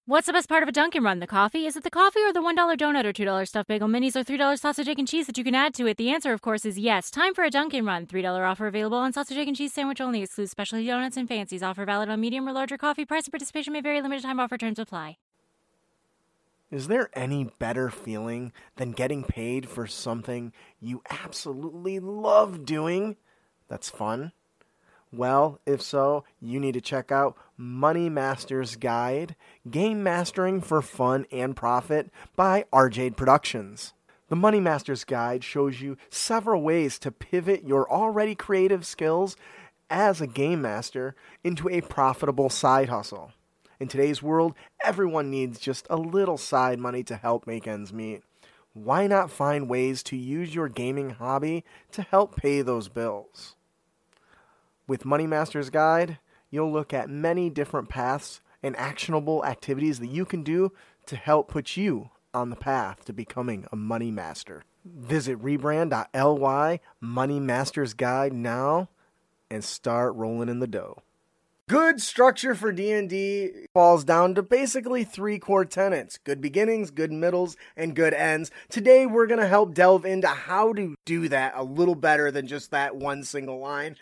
What's the best part of a Dunkin' Run? The coffee? Is it the coffee or the $1 donut or $2 stuffed bagel minis or $3 sausage, egg, and cheese that you can add to it? The answer, of course, is yes. Time for a Dunkin' Run. $3 offer available on sausage, egg, and cheese sandwich only. Excludes specialty donuts and fancies. Offer valid on medium or larger coffee. Price and participation may vary. Limited time offer. Terms apply. Is there any better feeling than getting paid for something you absolutely love doing that's fun? Well, if so, you need to check out Money Master's Guide, Game Mastering for Fun and Profit by RJade Productions. The Money Master's Guide shows you several ways to pivot your already creative skills as a game master into a profitable side hustle. In today's world, everyone needs just a little side money to help make ends meet. Why not find ways to use your gaming hobby to help pay those bills? With Money Master's Guide, you'll look at many different paths and actionable activities that you can do to help put you on the path to becoming a money master. Visit rebrand.ly Money Master's Guide now and start rolling in the dough. Good structure for D&D falls down to basically 3 core tenets: good beginnings, good middles, and good ends. Today we're going to help delve into how to do that a little better than just that one single line.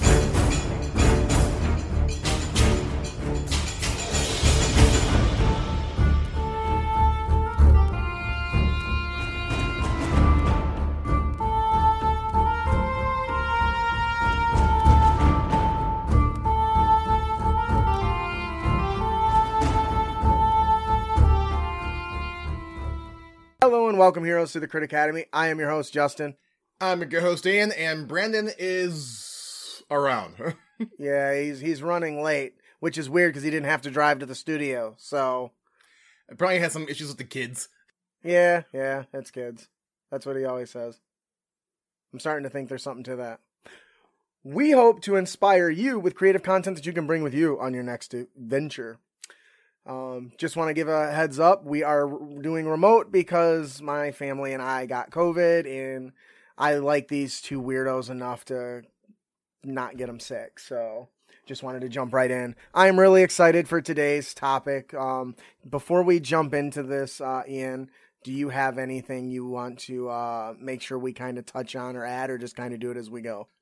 Hello and welcome, heroes, to the Crit Academy. I am your host, Justin. I'm your host, Ian, and Brandon is around. Yeah, he's running late, which is weird because he didn't have to drive to the studio, so... I probably had some issues with the kids. Yeah, it's kids. That's what he always says. I'm starting to think there's something to that. We hope to inspire you with creative content that you can bring with you on your next venture. Just want to give a heads up. We are doing remote because my family and I got COVID, and I like these two weirdos enough to not get them sick. So just wanted to jump right in. I am really excited for today's topic. Before we jump into this, Ian, do you have anything you want to make sure we kind of touch on or add, or just kind of do it as we go?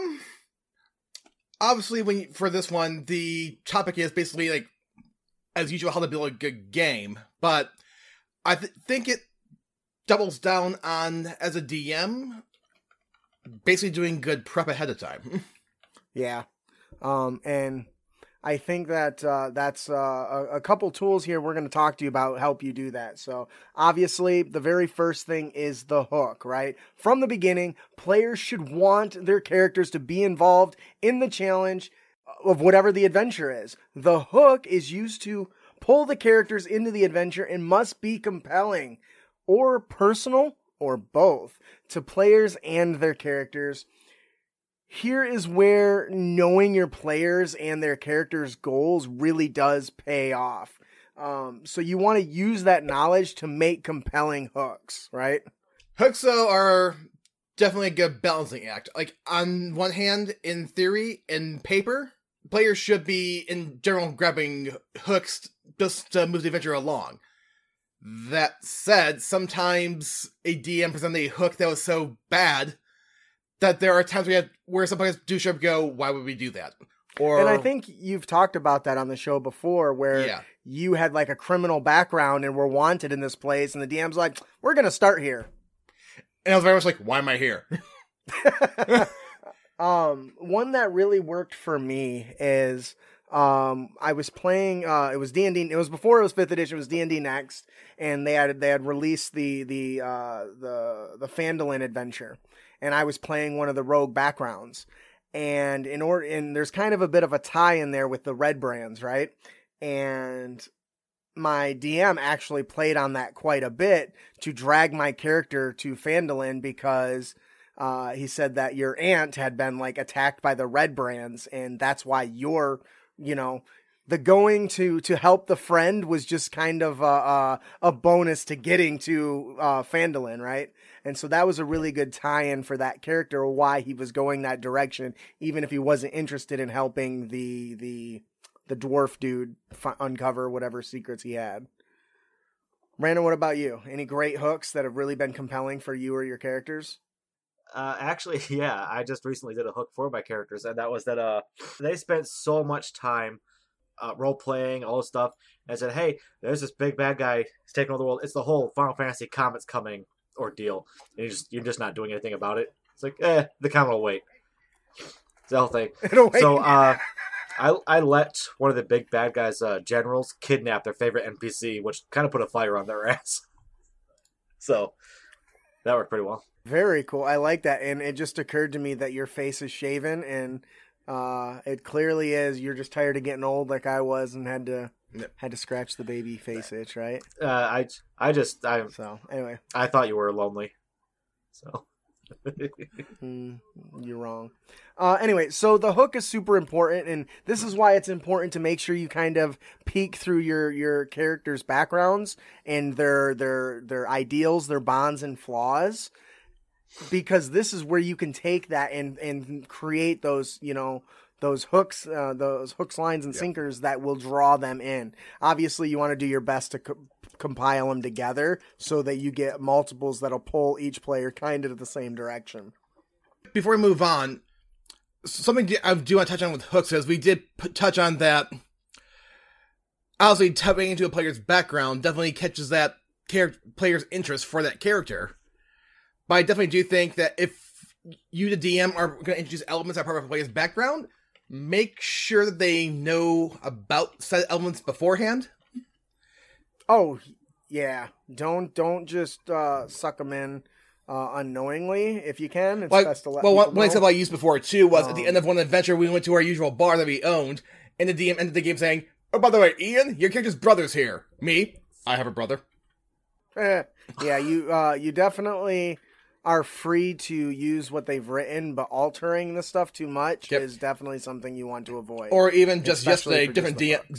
Obviously, for this one, the topic is basically, like, as usual, how to build a good game, but I think it doubles down on, as a DM, basically doing good prep ahead of time. Yeah. And I think that that's a couple tools here we're going to talk to you about help you do that. So obviously, the very first thing is the hook, right? From the beginning, players should want their characters to be involved in the challenge of whatever the adventure is. The hook is used to pull the characters into the adventure and must be compelling or personal or both to players and their characters. Here is where knowing your players and their characters' goals really does pay off. So you want to use that knowledge to make compelling hooks, right? Hooks, though, are definitely a good balancing act. Like, on one hand, in theory, in paper, players should be, in general, grabbing hooks just to move the adventure along. That said, sometimes a DM presents a hook that was so bad that there are times where some players do show up and go, why would we do that? And I think you've talked about that on the show before, where you had like a criminal background and were wanted in this place, and the DM's like, we're going to start here. And I was very much like, why am I here? One that really worked for me is, I was playing, it was D&D, it was before it was 5th edition, it was D&D Next, and they had released the Phandalin adventure, and I was playing one of the rogue backgrounds, and there's kind of a bit of a tie in there with the red brands, right? And my DM actually played on that quite a bit to drag my character to Phandalin because he said that your aunt had been like attacked by the red brands, and that's why you're, the going to help the friend was just kind of a bonus to getting to Phandalin, right? And so that was a really good tie-in for that character, why he was going that direction, even if he wasn't interested in helping the dwarf dude uncover whatever secrets he had. Brandon, what about you? Any great hooks that have really been compelling for you or your characters? Actually, yeah, I just recently did a hook for my characters, and that was that they spent so much time role playing, all this stuff, and said, "Hey, there's this big bad guy. He's taking over the world. It's the whole Final Fantasy Comet's coming ordeal, and you're just not doing anything about it." It's like, the comet will wait. It's the whole thing. It'll wait. So, I let one of the big bad guys' generals kidnap their favorite NPC, which kind of put a fire on their ass. So that worked pretty well. Very cool. I like that. And it just occurred to me that your face is shaven, and it clearly is. You're just tired of getting old like I was and had to scratch the baby face itch, right? So anyway. I thought you were lonely. So you're wrong. Anyway, so the hook is super important, and this is why it's important to make sure you kind of peek through your characters' backgrounds and their ideals, their bonds and flaws. Because this is where you can take that and create those, those hooks, lines, and sinkers that will draw them in. Obviously, you want to do your best to compile them together so that you get multiples that'll pull each player kind of to the same direction. Before we move on, something I do want to touch on with hooks is we did touch on that. Obviously, tapping into a player's background definitely catches that player's interest for that character. But I definitely do think that if you, the DM, are going to introduce elements that are part of a player's background, make sure that they know about said elements beforehand. Oh, yeah. Don't just suck them in unknowingly. If you can, it's best to let people know. One example I used before, too, was at the end of one adventure, we went to our usual bar that we owned, and the DM ended the game saying, "Oh, by the way, Ian, your character's brother's here." Me? I have a brother. Yeah, you definitely are free to use what they've written, but altering the stuff too much is definitely something you want to avoid. Or even just yesterday, different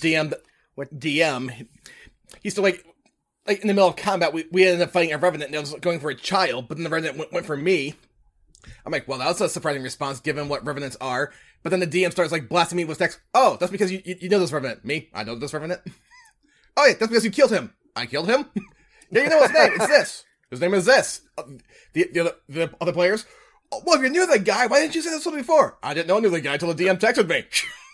DM, he's still like in the middle of combat, we ended up fighting a Revenant, and I was going for a child, but then the Revenant went for me. I'm like, well, that was a surprising response given what Revenants are. But then the DM starts blasting me with text. "Oh, that's because you know this Revenant." Me? I know this Revenant. "Oh, yeah, that's because you killed him." I killed him? Yeah, you know his name. It's this. His name is this. The other players, "Well, if you knew that guy, why didn't you say this one before?" I didn't know I knew the guy until the DM texted me.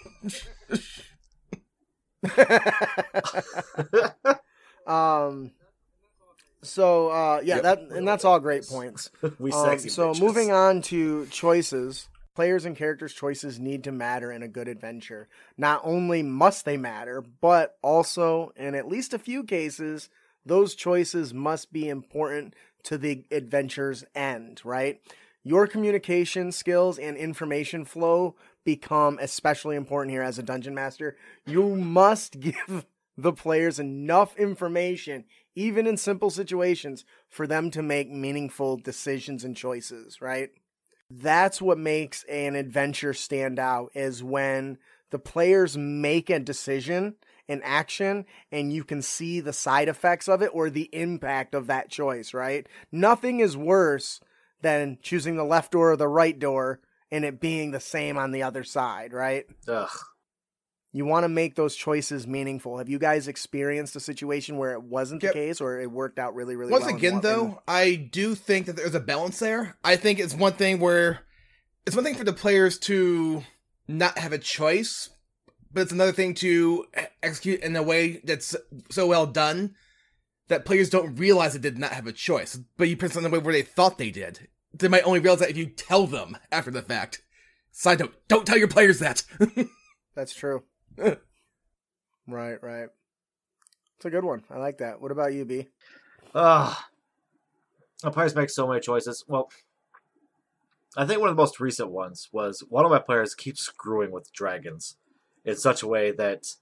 That's all great points. We sexy So bitches. moving on to choices. Players and characters' choices need to matter in a good adventure. Not only must they matter, but also, in at least a few cases, those choices must be important to the adventure's end, right? Your communication skills and information flow become especially important here as a dungeon master. You must give the players enough information, even in simple situations, for them to make meaningful decisions and choices, right? That's what makes an adventure stand out, is when the players make a decision, an action, and you can see the side effects of it or the impact of that choice, right? Nothing is worse than choosing the left door or the right door and it being the same on the other side, right? Ugh. You want to make those choices meaningful. Have you guys experienced a situation where it wasn't the case, or it worked out really, really well? Once again, though, I do think that there's a balance there. I think it's one thing for the players to not have a choice, but it's another thing to execute in a way that's so well done that players don't realize they did not have a choice. But you present in a way where they thought they did. They might only realize that if you tell them after the fact. Side note, don't tell your players that. That's true. Right. It's a good one. I like that. What about you, B? My players make so many choices. Well, I think one of the most recent ones was one of my players keeps screwing with dragons in such a way that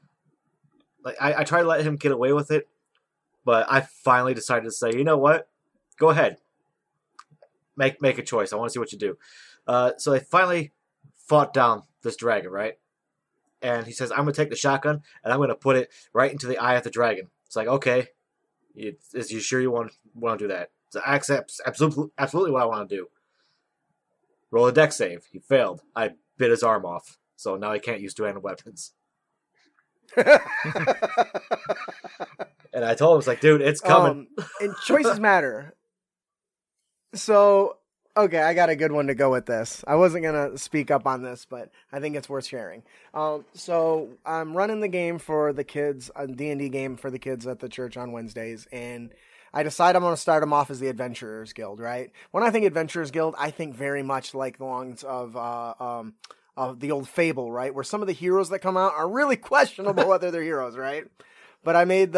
I try to let him get away with it, but I finally decided to say, you know what? Go ahead. Make a choice. I want to see what you do. So they finally fought down this dragon, right? And he says, I'm going to take the shotgun, and I'm going to put it right into the eye of the dragon. It's like, okay, is you sure you want to do that? So I accept absolutely what I want to do. Roll a dex save. He failed. I bit his arm off, so now he can't use two-handed weapons. And And I told him, it's like, dude, it's coming. And choices matter. So, okay, I got a good one to go with this. I wasn't going to speak up on this, but I think it's worth sharing. So I'm running the game for the kids, a D&D game for the kids at the church on Wednesdays, and I decide I'm going to start them off as the Adventurers Guild, right? When I think Adventurers Guild, I think very much like the lines of the old Fable, right? Where some of the heroes that come out are really questionable whether they're heroes, right? But I made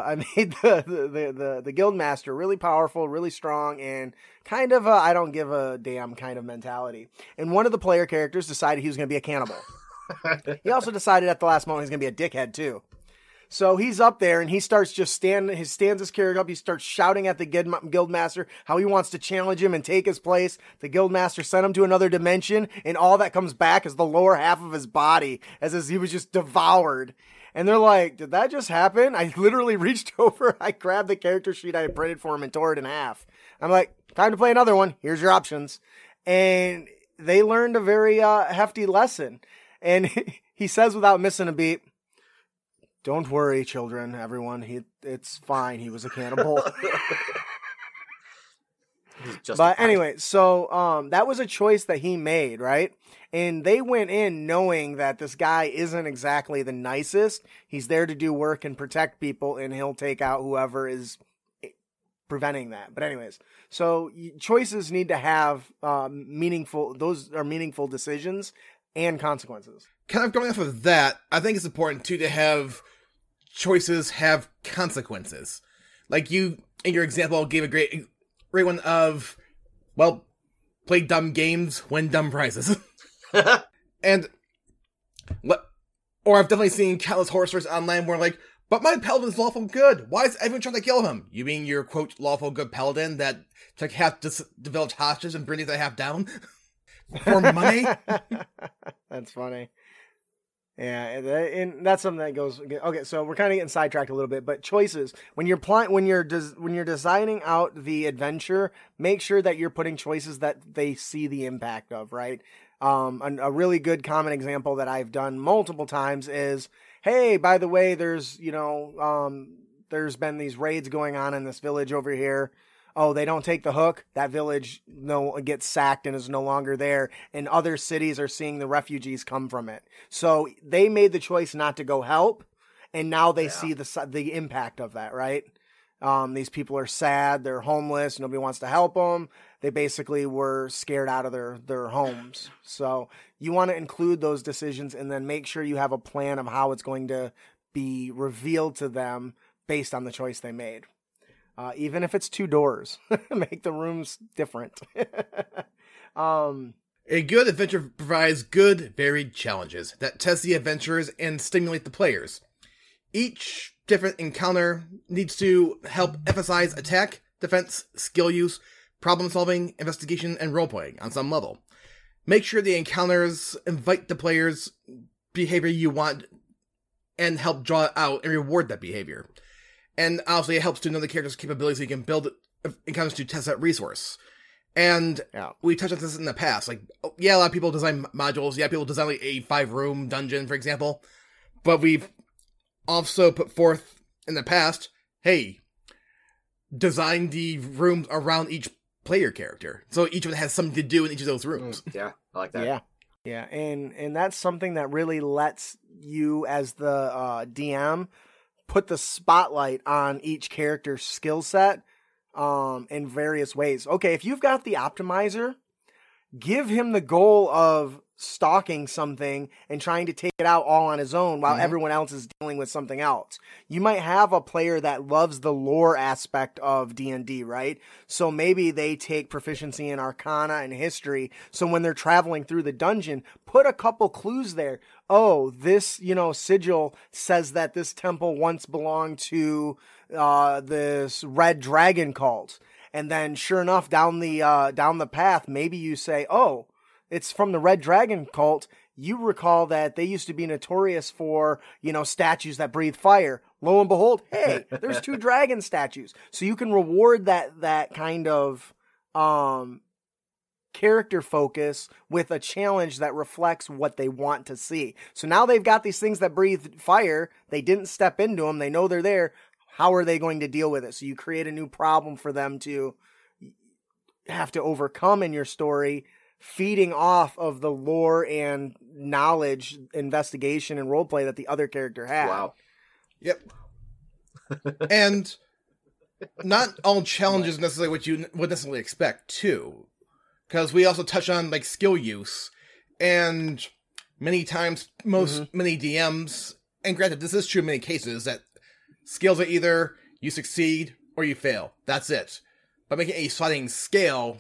the guild master really powerful, really strong, and kind of I don't give a damn kind of mentality. And one of the player characters decided he was going to be a cannibal. He also decided at the last moment he's going to be a dickhead too. So he's up there and he starts just stands his character up. He starts shouting at the guild master how he wants to challenge him and take his place. The guild master sent him to another dimension, and all that comes back is the lower half of his body, as he was just devoured. And they're like, did that just happen? I literally reached over, I grabbed the character sheet I had printed for him and tore it in half. I'm like, time to play another one. Here's your options. And they learned a very hefty lesson. And he says without missing a beat, don't worry, children, everyone. It's fine. He was a cannibal. But anyway, so that was a choice that he made, right? And they went in knowing that this guy isn't exactly the nicest. He's there to do work and protect people, and he'll take out whoever is preventing that. But anyways, so choices need to have meaningful decisions and consequences. Kind of going off of that, I think it's important too to have choices have consequences. Like you, in your example, gave a great one of, well, play dumb games, win dumb prizes. And, or I've definitely seen countless horror stories online where like, but my paladin's lawful good. Why is everyone trying to kill him? You mean your, quote, lawful good paladin that took half the village hostage and bring the other half down? For money? That's funny. Yeah, and that's something that goes. Okay, so we're kind of getting sidetracked a little bit, but choices when you're designing out the adventure, make sure that you're putting choices that they see the impact of, right? A really good common example that I've done multiple times is, hey, by the way, there's been these raids going on in this village over here. Oh, they don't take the hook. That village gets sacked and is no longer there. And other cities are seeing the refugees come from it. So they made the choice not to go help. And now they see the impact of that, right? These people are sad. They're homeless. Nobody wants to help them. They basically were scared out of their homes. So you want to include those decisions and then make sure you have a plan of how it's going to be revealed to them based on the choice they made. Even if it's 2 doors, make the rooms different. A good adventure provides good, varied challenges that test the adventurers and stimulate the players. Each different encounter needs to help emphasize attack, defense, skill use, problem solving, investigation, and role-playing on some level. Make sure the encounters invite the players' behavior you want and help draw it out and reward that behavior. And obviously it helps to know the character's capabilities so you can build encounters to test that resource. And we touched on this in the past. Like, yeah, a lot of people design modules. Yeah, people design like a 5-room dungeon, for example. But we've also put forth in the past, hey, design the rooms around each player character. So each one has something to do in each of those rooms. Yeah, I like that. Yeah, and that's something that really lets you as the DM put the spotlight on each character's skill set in various ways. Okay, if you've got the optimizer, give him the goal of stalking something and trying to take it out all on his own while everyone else is dealing with something else. You might have a player that loves the lore aspect of D&D, right? So maybe they take proficiency in Arcana and history. So when they're traveling through the dungeon, put a couple clues there. Oh, this, sigil says that this temple once belonged to this red dragon cult. And then sure enough, down the path, maybe you say, oh, it's from the Red Dragon cult. You recall that they used to be notorious for, statues that breathe fire. Lo and behold, hey, there's 2 dragon statues. So you can reward that kind of character focus with a challenge that reflects what they want to see. So now they've got these things that breathe fire. They didn't step into them. They know they're there. how are they going to deal with it? So you create a new problem for them to have to overcome in your story, feeding off of the lore and knowledge, investigation, and roleplay that the other character had. Wow. Yep. And not all challenges necessarily what you would necessarily expect too, because we also touch on like skill use, and many times many DMs, and granted this is true in many cases, that skills are either you succeed or you fail. That's it. But making a sliding scale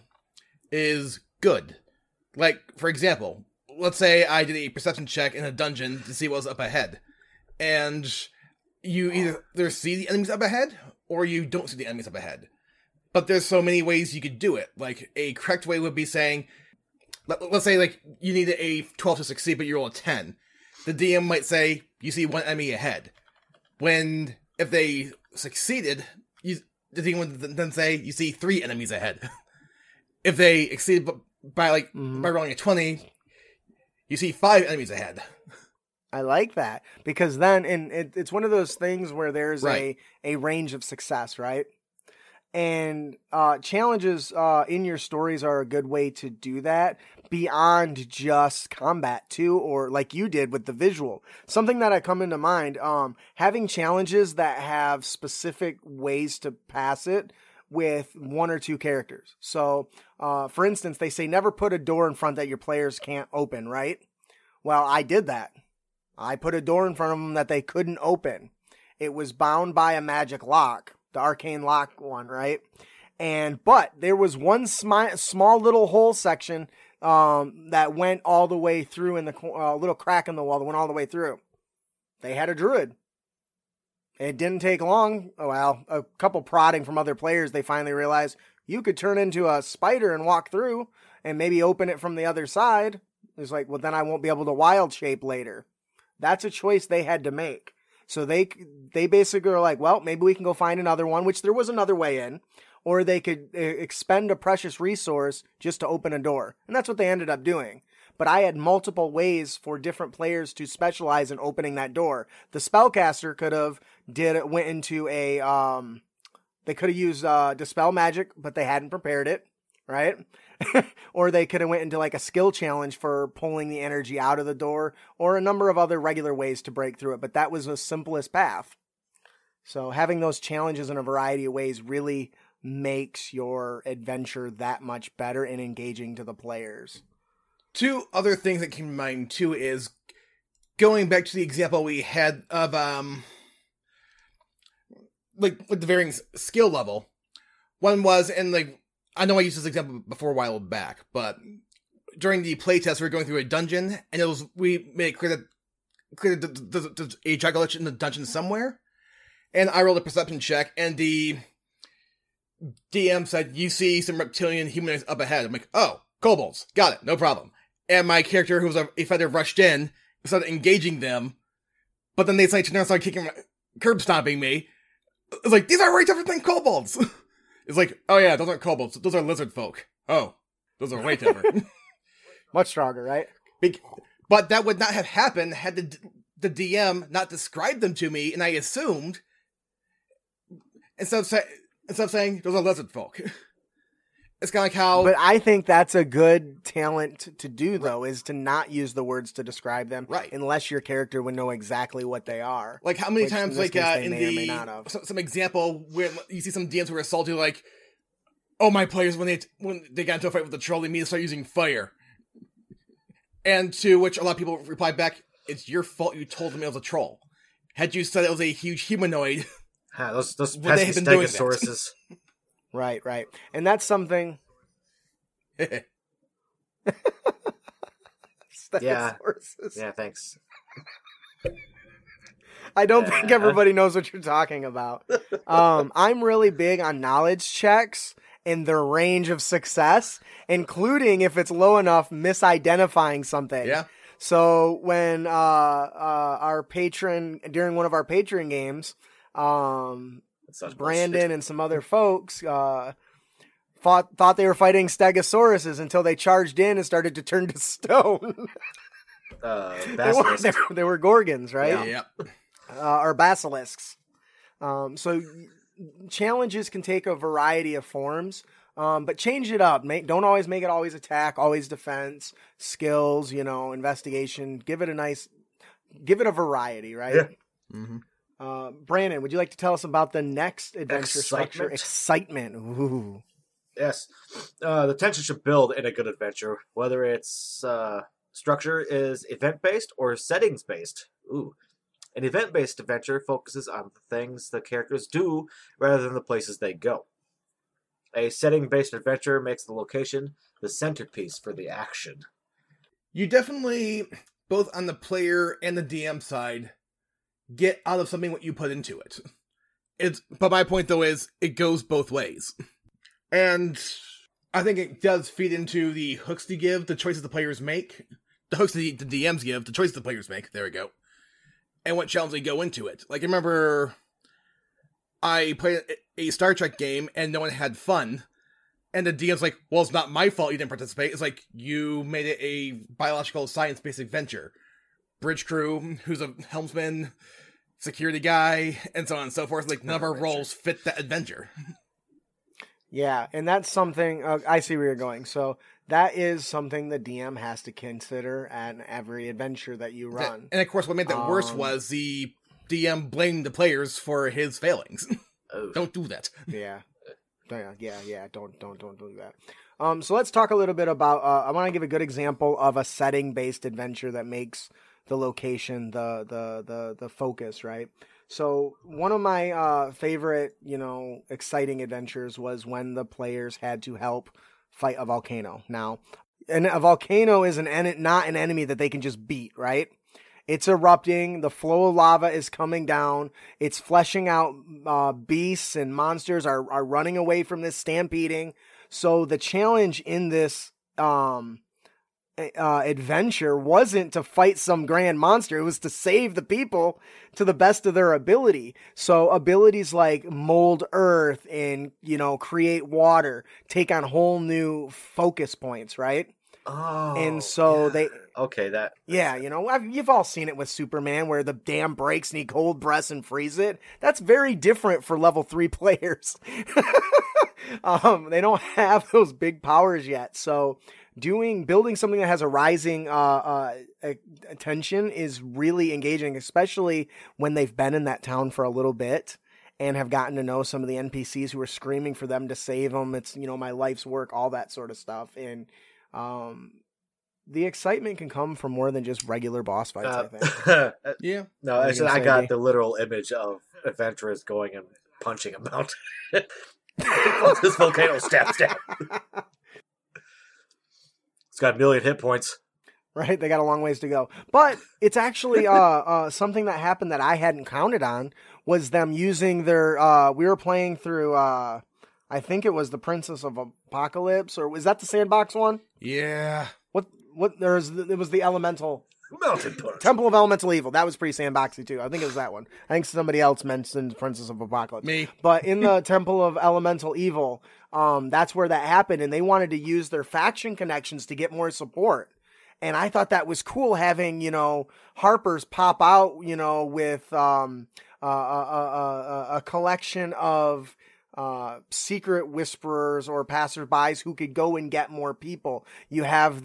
is good. Like, for example, let's say I did a perception check in a dungeon to see what was up ahead, and you either see the enemies up ahead or you don't see the enemies up ahead. But there's so many ways you could do it. Like, a correct way would be saying, let's say, like, you need a 12 to succeed, but you roll a 10. The DM might say, you see one enemy ahead. When, if they succeeded, the DM would then say, you see 3 enemies ahead. If they exceeded by rolling a 20, you see 5 enemies ahead. I like that, because then it's one of those things where there's a range of success, right? And challenges in your stories are a good way to do that beyond just combat too, or like you did with the visual. Something that I come into mind, having challenges that have specific ways to pass it with 1 or 2 characters. So, for instance, they say never put a door in front that your players can't open, right? Well, I did that. I put a door in front of them that they couldn't open. It was bound by a magic lock, the arcane lock one, right? But there was one small little hole section that went all the way through in the little crack in the wall that went all the way through. They had a druid. It didn't take long. Well, a couple prodding from other players, they finally realized you could turn into a spider and walk through and maybe open it from the other side. It's like, well, then I won't be able to wild shape later. That's a choice they had to make. So they basically are like, well, maybe we can go find another one, which there was another way in, or they could expend a precious resource just to open a door. And that's what they ended up doing. But I had multiple ways for different players to specialize in opening that door. The spellcaster could have went into a, they could have used Dispel Magic, but they hadn't prepared it, right? Or they could have went into like a skill challenge for pulling the energy out of the door, or a number of other regular ways to break through it. But that was the simplest path. So having those challenges in a variety of ways really makes your adventure that much better and engaging to the players. 2 other things that came to mind too is going back to the example we had of like with the varying skill level. One was, and like, I know I used this example before a while back, but during the playtest we were going through a dungeon, and we made it clear that there's a Dragolich in the dungeon somewhere, and I rolled a perception check, and the DM said, you see some reptilian humanoids up ahead. I'm like, oh, kobolds, got it, no problem. And my character, who was a fighter, rushed in, started engaging them, but then they turned around and started kicking, curb stomping me. It's like, these are way different than kobolds. It's like, oh yeah, those aren't kobolds, those are lizard folk. Oh, those are way different. Much stronger, right? But that would not have happened had the DM not described them to me, and I assumed, instead of saying, those are lizard folk. It's kind of like how... But I think that's a good talent to do, though, is to not use the words to describe them, right? Unless your character would know exactly what they are. Like, how many times, like, in the some example where you see some DMs who are salty, like, oh, my players, when they got into a fight with the troll, they immediately start using fire. And to which a lot of people replied back, it's your fault you told them it was a troll. Had you said it was a huge humanoid... those pesky stegosauruses. Right. And that's something... Yeah, thanks. I don't think everybody knows what you're talking about. I'm really big on knowledge checks and their range of success, including, if it's low enough, misidentifying something. Yeah. So when our patron, during one of our Patreon games, Brandon and some other folks thought they were fighting stegosauruses until they charged in and started to turn to stone. They were gorgons, right? Yeah. Or basilisks. So challenges can take a variety of forms, but change it up. Don't always make it always attack, always defense, skills, investigation. Give it a variety, right? Yeah. Mm-hmm. Brandon, would you like to tell us about the next adventure structure? Excitement. Ooh. Yes. The tension should build in a good adventure, whether its structure is event-based or settings-based. Ooh. An event-based adventure focuses on the things the characters do rather than the places they go. A setting-based adventure makes the location the centerpiece for the action. You definitely, both on the player and the DM side, get out of something what you put into it. But my point, though, is it goes both ways. And I think it does feed into the hooks you give, the choices the players make. The hooks the DMs give, the choices the players make. There we go. And what challenge they go into it. Like, I remember I played a Star Trek game and no one had fun. And the DM's like, well, it's not my fault you didn't participate. It's like, you made it a biological science-based adventure. Bridge crew, who's a helmsman, security guy, and so on and so forth. Like, none of our roles fit that adventure. Yeah, and that's something, I see where you're going. So that is something the DM has to consider at every adventure that you run. And of course, what made that worse was the DM blamed the players for his failings. Don't do that. Yeah. Don't do that. So let's talk a little bit about, I want to give a good example of a setting-based adventure that makes the location the focus, right? So one of my favorite, exciting adventures was when the players had to help fight a volcano. Now, and a volcano is not an enemy that they can just beat, right? It's erupting. The flow of lava is coming down. It's fleshing out. Beasts and monsters are running away from this, stampeding. So the challenge in this adventure wasn't to fight some grand monster. It was to save the people to the best of their ability. So abilities like mold earth and, create water take on whole new focus points, right? Oh, and so yeah. You've all seen it with Superman where the dam breaks and he cold breaths and freeze it. That's very different for level 3 players. They don't have those big powers yet. So building something that has a rising attention is really engaging, especially when they've been in that town for a little bit and have gotten to know some of the NPCs who are screaming for them to save them. It's, my life's work, all that sort of stuff. And the excitement can come from more than just regular boss fights, I think. Yeah. No, I got the literal image of adventurers going and punching a mountain. This volcano, stab. It's got 1 million hit points. Right, they got a long ways to go. But it's actually something that happened that I hadn't counted on was them using their... we were playing through... I think it was the Princess of Apocalypse, or was that the sandbox one? Yeah. It was the Elemental... Mountain punch. Temple of Elemental Evil. That was pretty sandboxy too. I think it was that one. I think somebody else mentioned Princess of Apocalypse. Me. But in the Temple of Elemental Evil, that's where that happened, and they wanted to use their faction connections to get more support. And I thought that was cool having, Harpers pop out, with a collection of secret whisperers or passerbys who could go and get more people. You have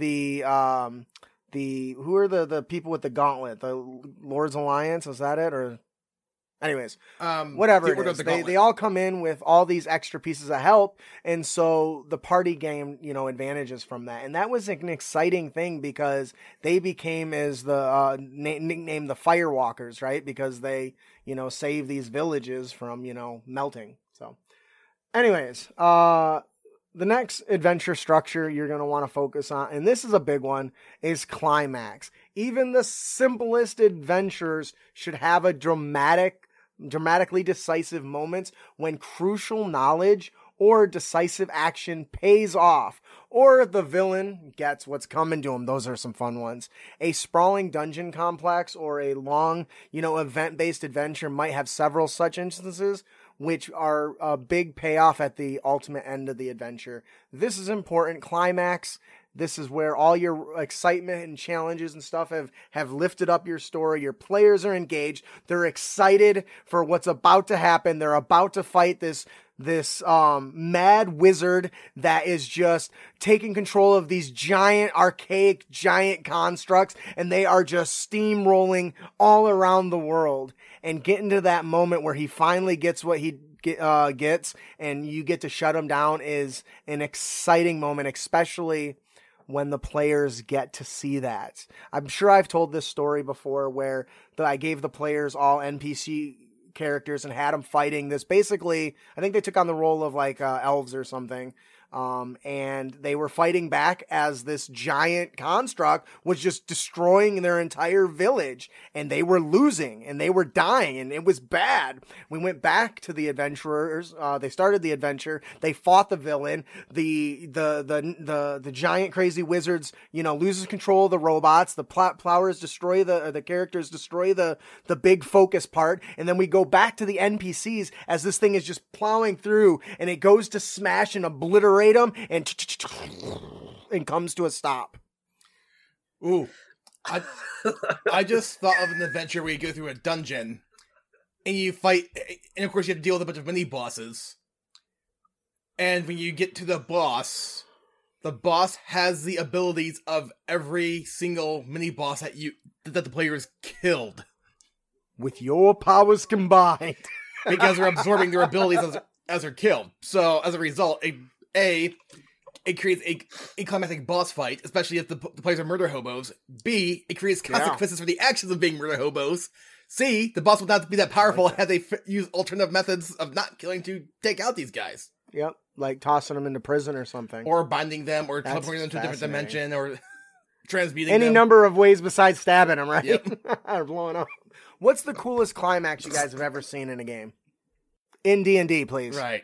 who are the people with the gauntlet? The Lord's Alliance? Is that it? Or anyways, whatever it is. They all come in with all these extra pieces of help. And so the party gained, advantages from that. And that was an exciting thing because they became as the nicknamed the Firewalkers, right? Because they, save these villages from, melting. So anyways, the next adventure structure you're going to want to focus on, and this is a big one, is climax. Even the simplest adventures should have a dramatically decisive moments when crucial knowledge or decisive action pays off, or the villain gets what's coming to him. Those are some fun ones. A sprawling dungeon complex or a long, event-based adventure might have several such instances, which are a big payoff at the ultimate end of the adventure. This is important. Climax This is where all your excitement and challenges and stuff have lifted up your story. Your players are engaged. They're excited for what's about to happen. They're about to fight this mad wizard that is just taking control of these giant, archaic, giant constructs, and they are just steamrolling all around the world. And getting to that moment where he finally gets what he gets, and you get to shut him down, is an exciting moment, especially when the players get to see that. I'm sure I've told this story before where I gave the players all NPC characters and had them fighting this. Basically, I think they took on the role of like elves or something. And they were fighting back as this giant construct was just destroying their entire village, and they were losing and they were dying, and it was bad. We went back to the adventurers. They started the adventure. They fought the villain. The giant crazy wizards, loses control of the robots. The plowers destroy the characters, destroy the big focus part. And then we go back to the NPCs as this thing is just plowing through, and it goes to smash and obliterate them and comes to a stop. Ooh, I just thought of an adventure where you go through a dungeon and you fight, and of course you have to deal with a bunch of mini bosses. And when you get to the boss has the abilities of every single mini boss that the player has killed, with your powers combined, because they're absorbing their abilities as they're killed. So as a result, it creates a climactic boss fight, especially if the players are murder hobos. B, it creates consequences for the actions of being murder hobos. C, the boss will not be that powerful had they use alternative methods of not killing to take out these guys. Yep, like tossing them into prison or something. Or binding them, or teleporting them to a different dimension, or transmuting any them. number of ways besides stabbing them, right? Yep. Or blowing up. What's the coolest climax you guys have ever seen in a game? In D&D, please. Right.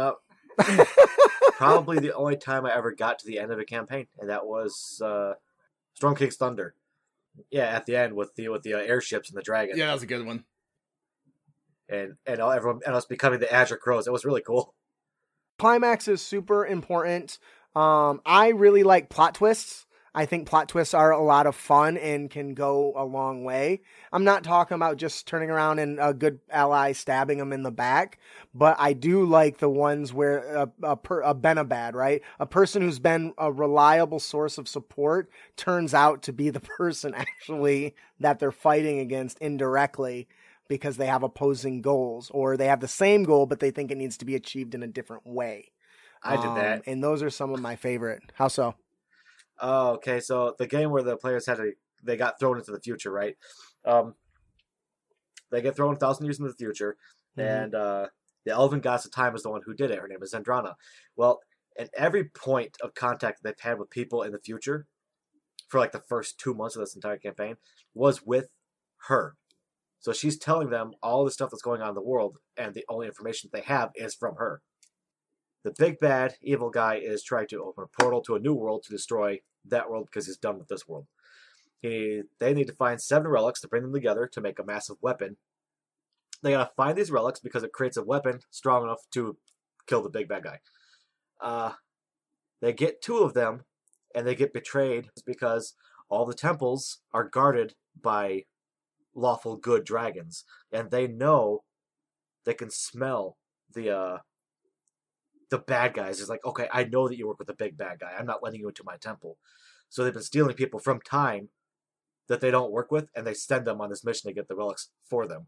Probably the only time I ever got to the end of a campaign, and that was Storm King's Thunder. Yeah, at the end with the airships and the dragon. Yeah, that was a good one. And everyone and us becoming the Azure Crows. It was really cool. Climax is super important. I really like plot twists. I think plot twists are a lot of fun and can go a long way. I'm not talking about just turning around and a good ally stabbing them in the back, but I do like the ones where a Benabad, right? A person who's been a reliable source of support turns out to be the person actually that they're fighting against indirectly because they have opposing goals, or they have the same goal, but they think it needs to be achieved in a different way. I did that. And those are some of my favorite. How so? Oh, okay. So the game where the players they got thrown into the future, right? They get thrown 1,000 years into the future, and the elven goddess of time is the one who did it. Her name is Zendrana. Well, at every point of contact they've had with people in the future, for like the first 2 months of this entire campaign, was with her. So she's telling them all the stuff that's going on in the world, and the only information they have is from her. The big bad evil guy is trying to open a portal to a new world to destroy that world because he's done with this world. They need to find 7 relics to bring them together to make a massive weapon. They gotta find these relics because it creates a weapon strong enough to kill the big bad guy. They get 2 of them, and they get betrayed because all the temples are guarded by lawful good dragons, and they know they can smell the bad guys. It's like, okay, I know that you work with the big bad guy. I'm not letting you into my temple. So they've been stealing people from time that they don't work with, and they send them on this mission to get the relics for them.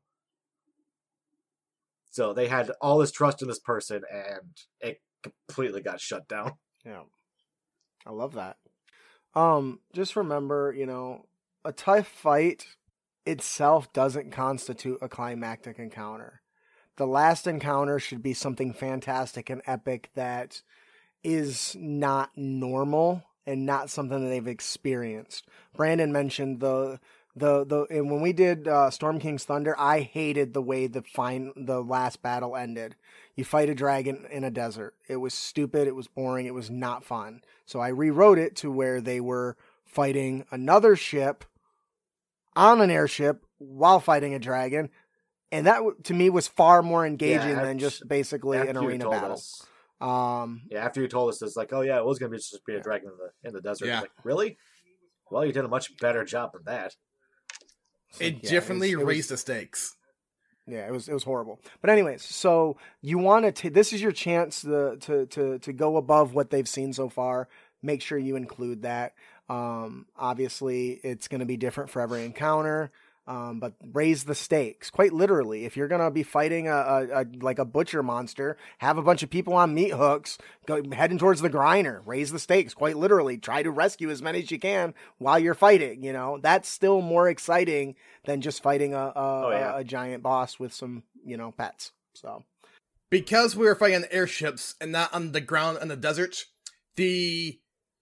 So they had all this trust in this person, and it completely got shut down. Yeah. I love that. Just remember, a tough fight itself doesn't constitute a climactic encounter. The last encounter should be something fantastic and epic that is not normal and not something that they've experienced. Brandon mentioned and when we did Storm King's Thunder, I hated the way the last battle ended. You fight a dragon in a desert. It was stupid. It was boring. It was not fun. So I rewrote it to where they were fighting another ship on an airship while fighting a dragon. And that, to me, was far more engaging than just basically an arena battle. Yeah, after you told us this, like, oh yeah, it was gonna be just be a dragon in the desert. Yeah. Like, really? Well, you did a much better job than that. It Yeah, definitely it was- raised the stakes. Yeah, it was horrible. But anyways, so you want to this is your chance to go above what they've seen so far. Make sure you include that. Obviously, it's going to be different for every encounter. But raise the stakes, quite literally. If you're gonna be fighting like a butcher monster, have a bunch of people on meat hooks, heading towards the grinder. Raise the stakes, quite literally. Try to rescue as many as you can while you're fighting. You know, that's still more exciting than just fighting a giant boss with some pets. So Because we were fighting on airships and not on the ground in the desert, the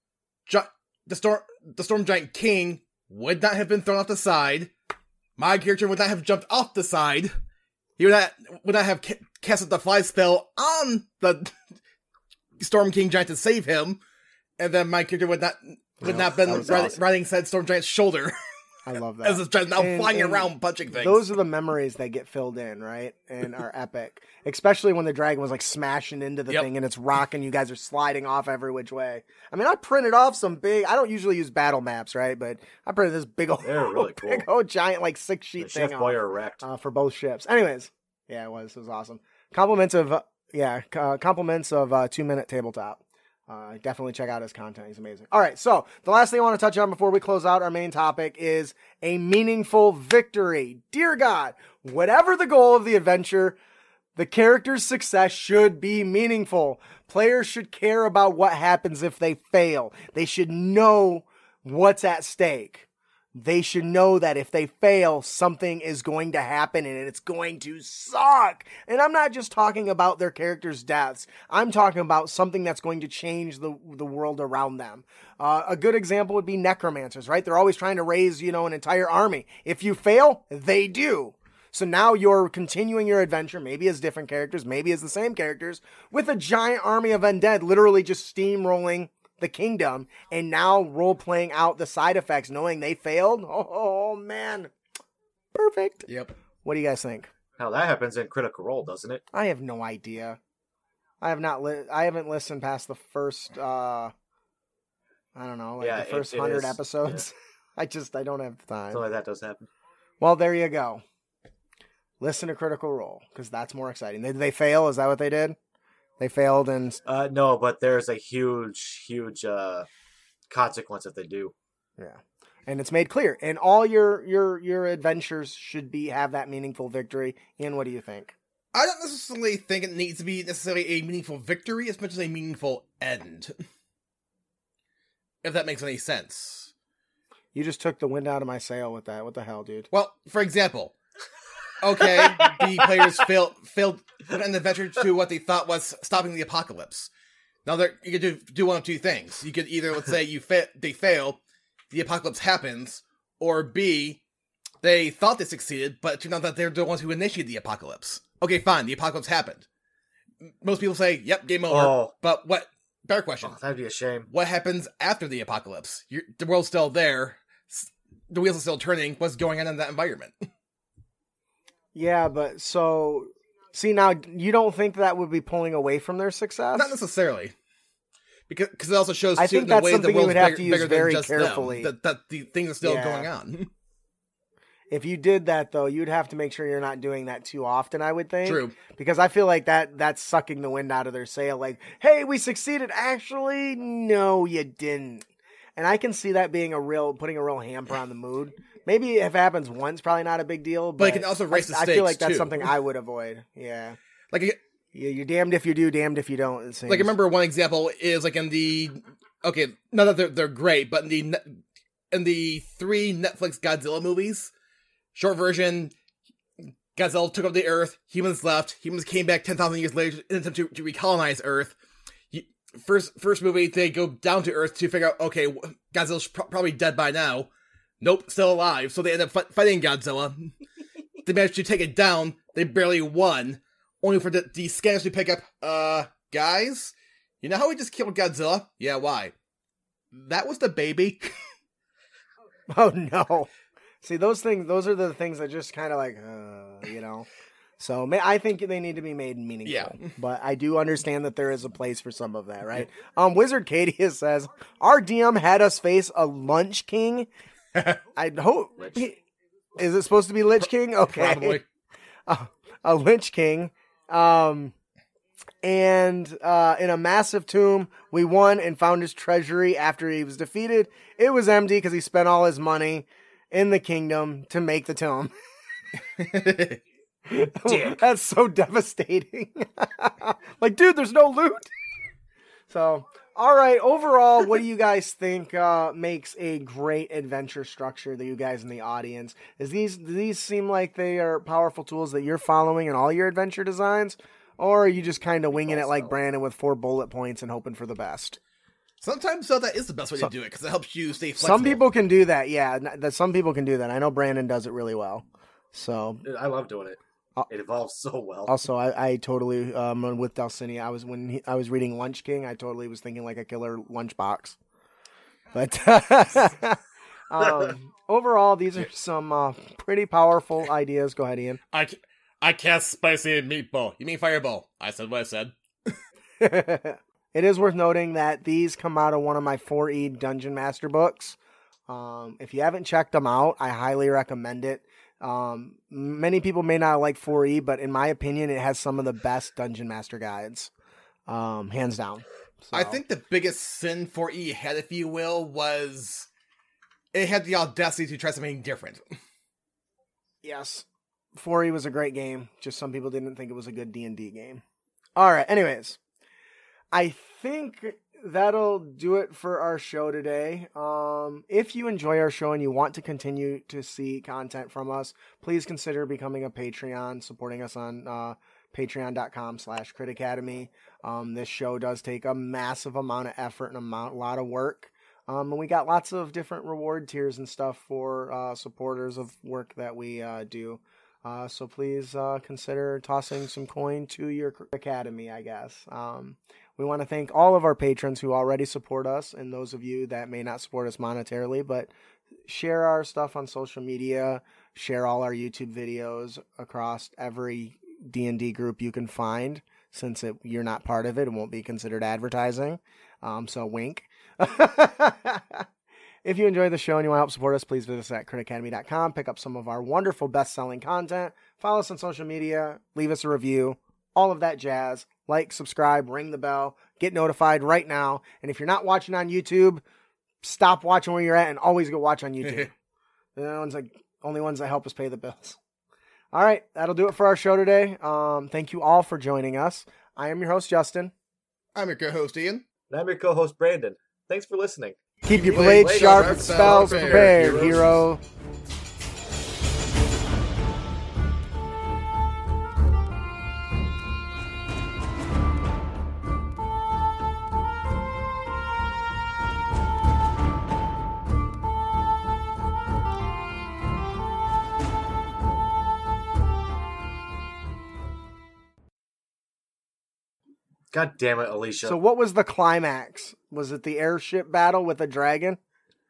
storm giant king would not have been thrown off the side. My character would not have jumped off the side. He would not have casted the fly spell on the Storm King Giant to save him, and then my character would not been riding said Storm Giant's shoulder. I love that. As this giant now flying around punching things. Those are the memories that get filled in, right? And are epic. Especially when the dragon was like smashing into the thing and it's rocking, you guys are sliding off every which way. I mean, I printed off some I don't usually use battle maps, right? But I printed this big old, really cool. big old giant like 6-sheet thing Chef Boyer wrecked. for both ships. Anyways, yeah, it was awesome. Compliments of 2-minute tabletop. Definitely check out his content. He's amazing. All right. So the last thing I want to touch on before we close out our main topic is a meaningful victory. Dear God, whatever the goal of the adventure, the character's success should be meaningful. Players should care about what happens if they fail. They should know what's at stake. They should know that if they fail, something is going to happen and it's going to suck. And I'm not just talking about their characters' deaths. I'm talking about something that's going to change the world around them. A good example would be necromancers, right? They're always trying to raise, an entire army. If you fail, they do. So now you're continuing your adventure, maybe as different characters, maybe as the same characters, with a giant army of undead literally just steamrolling the kingdom, and now role-playing out the side effects, knowing they failed. Oh, man. Perfect. Yep. What do you guys think? Now that happens in Critical Role, doesn't it? I have no idea. I haven't listened past the first, the first 100 episodes. Yeah. I don't have the time. Something like that does happen. Well, there you go. Listen to Critical Role, because that's more exciting. Did they fail? Is that what they did? They failed and... No, but there's a huge consequence if they do. Yeah. And it's made clear. And all your adventures should have that meaningful victory. Ian, what do you think? I don't necessarily think it needs to be necessarily a meaningful victory as much as a meaningful end. If that makes any sense. You just took the wind out of my sail with that. What the hell, dude? Well, for example... Okay, the players failed an adventure to what they thought was stopping the apocalypse. Now, you could do one of two things. You could either, let's say, they fail, the apocalypse happens, or B, they thought they succeeded, but it turned out that they're the ones who initiated the apocalypse. Okay, fine, the apocalypse happened. Most people say, yep, game over. Oh. But what? Better question. Oh, that'd be a shame. What happens after the apocalypse? The world's still there. The wheels are still turning. What's going on in that environment? Yeah, but so... See, now, you don't think that would be pulling away from their success? Not necessarily. Because it also shows, I too, think the that's way something the world's you would have bigger, to use bigger very than just carefully. them. That the things are still Yeah. going on. If you did that, though, you'd have to make sure you're not doing that too often, I would think. True. Because I feel like that's sucking the wind out of their sail. Like, hey, we succeeded. Actually, no, you didn't. And I can see that being putting a real hamper on the mood. Maybe if it happens once, probably not a big deal. But it can also raise the I feel stakes, like that's too. something I would avoid. Yeah. Like, You're damned if you do, damned if you don't. It seems. I remember one example is like in the... Okay, not that they're great, but in the 3 Netflix Godzilla movies, short version, Godzilla took over the Earth, humans left, humans came back 10,000 years later in an attempt to recolonize Earth. First movie, they go down to Earth to figure out, okay, Godzilla's probably dead by now. Nope, still alive. So they end up fighting Godzilla. They managed to take it down. They barely won. Only for the scanners to pick up, guys, you know how we just killed Godzilla? Yeah, why? That was the baby. Oh, no. See, those are the things that just kind of like, So I think they need to be made meaningful. Yeah. But I do understand that there is a place for some of that, right? Wizard Cadius says, our DM had us face a Lunch King. I hope. Is it supposed to be Lich King? Okay. Probably. A Lich King. And in a massive tomb, we won and found his treasury after he was defeated. It was empty because he spent all his money in the kingdom to make the tomb. That's so devastating. Like, dude, there's no loot. So, all right. Overall, what do you guys think makes a great adventure structure that you guys in the audience? Do these seem like they are powerful tools that you're following in all your adventure designs? Or are you just kind of winging it like Brandon with 4 bullet points and hoping for the best? Sometimes that is the best way to do it because it helps you stay flexible. Some people can do that, yeah. Some people can do that. I know Brandon does it really well. So I love doing it. It evolves so well. Also, I totally with Dulcinea. When I was reading Lunch King, I totally was thinking like a killer lunchbox. But overall, these are some pretty powerful ideas. Go ahead, Ian. I cast spicy meatball. You mean fireball? I said what I said. It is worth noting that these come out of one of my 4E Dungeon Master books. If you haven't checked them out, I highly recommend it. Many people may not like 4E, but in my opinion, it has some of the best Dungeon Master guides, hands down. So. I think the biggest sin 4E had, if you will, was it had the audacity to try something different. Yes, 4E was a great game. Just some people didn't think it was a good D&D game. All right. Anyways, I think that'll do it for our show today. If you enjoy our show and you want to continue to see content from us, please consider becoming a Patreon, supporting us on patreon.com/Crit Academy. This show does take a massive amount of effort and a lot of work. And we got lots of different reward tiers and stuff for supporters of work that we do. So please consider tossing some coin to your academy, I guess. We want to thank all of our patrons who already support us, and those of you that may not support us monetarily, but share our stuff on social media, share all our YouTube videos across every D&D group you can find. Since you're not part of it, it won't be considered advertising. So wink. If you enjoy the show and you want to help support us, please visit us at critacademy.com. Pick up some of our wonderful best-selling content. Follow us on social media. Leave us a review. All of that jazz. Like, subscribe, ring the bell. Get notified right now. And if you're not watching on YouTube, stop watching where you're at and always go watch on YouTube. They're the only ones that help us pay the bills. All right, that'll do it for our show today. Thank you all for joining us. I am your host, Justin. I'm your co-host, Ian. And I'm your co-host, Brandon. Thanks for listening. Keep your blades sharp and spells prepared, hero. God damn it, Alicia. So what was the climax? Was it the airship battle with a dragon?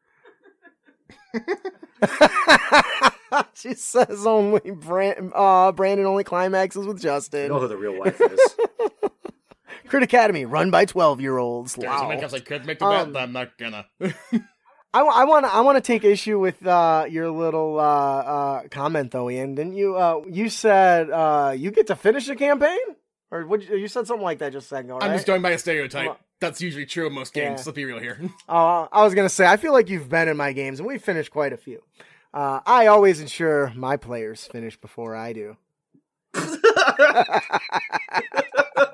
She says only Brandon only climaxes with Justin. You know who the real wife is. Crit Academy, run by 12-year-olds. Wow. Wow. I could make the bet, but I'm not gonna. I want to take issue with your little comment though, Ian. Didn't you? You said you get to finish a campaign, or you said something like that just a second ago, right? I'm just going by a stereotype. That's usually true in most games. Let's be real here. I was gonna say I feel like you've been in my games, and we've finished quite a few. I always ensure my players finish before I do.